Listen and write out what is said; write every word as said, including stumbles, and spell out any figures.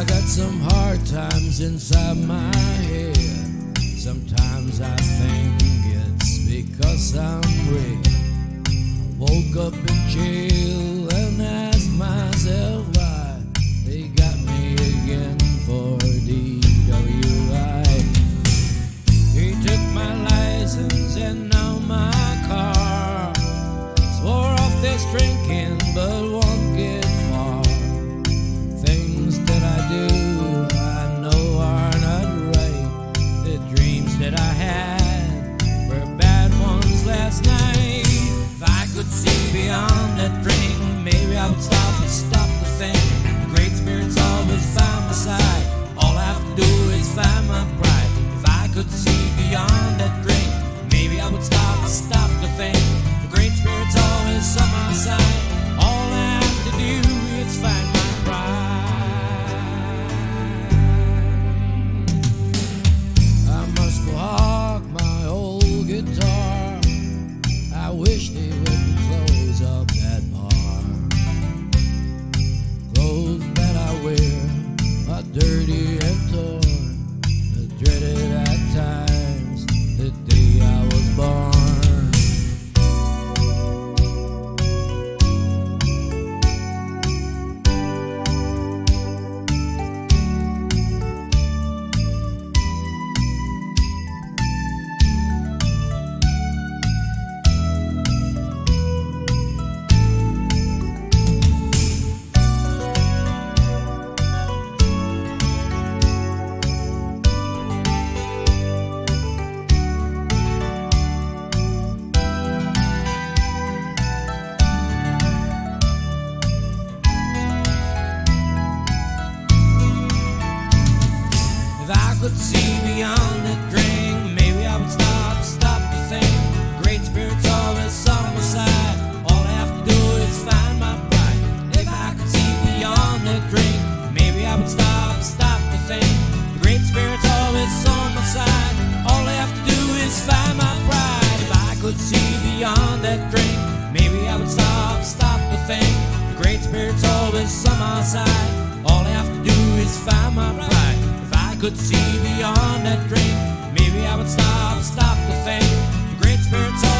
I got some hard times inside my head. Sometimes I think it's because I'm rich. I woke up in jail and asked myself why they got me again for D W I. He took my license and now my car. Swore off this drinking but won't get far. Things that I do I know are not right. The dreams that I had were bad ones last night. If I could see beyond that drink, maybe I would stop and stop to think. The Great Spirit's always by my side. All I have to do is find my pride. If I could see beyond that drink, maybe I would stop and stop to think. The Great Spirit's always on my side. All I have to do is find my pride. I must go hawk my old guitar. I wish they wouldn't close up that bar. Clothes that I wear are dirty and torn. I dreaded at times the day I was born. If I could see beyond that drink, maybe I would stop, stop to think. The Great Spirit's always on my side. All I have to do is find my pride. If I could see beyond that drink, maybe I would stop, stop to think. The Great Spirit's always on my side. All I have to do is find my pride. If I could see beyond that drink, maybe I would stop, stop to think. The Great Spirit's always on my side. All I have to do is find my pride. If I could see beyond that drink, maybe I would stop, stop to think. The Great Spirit's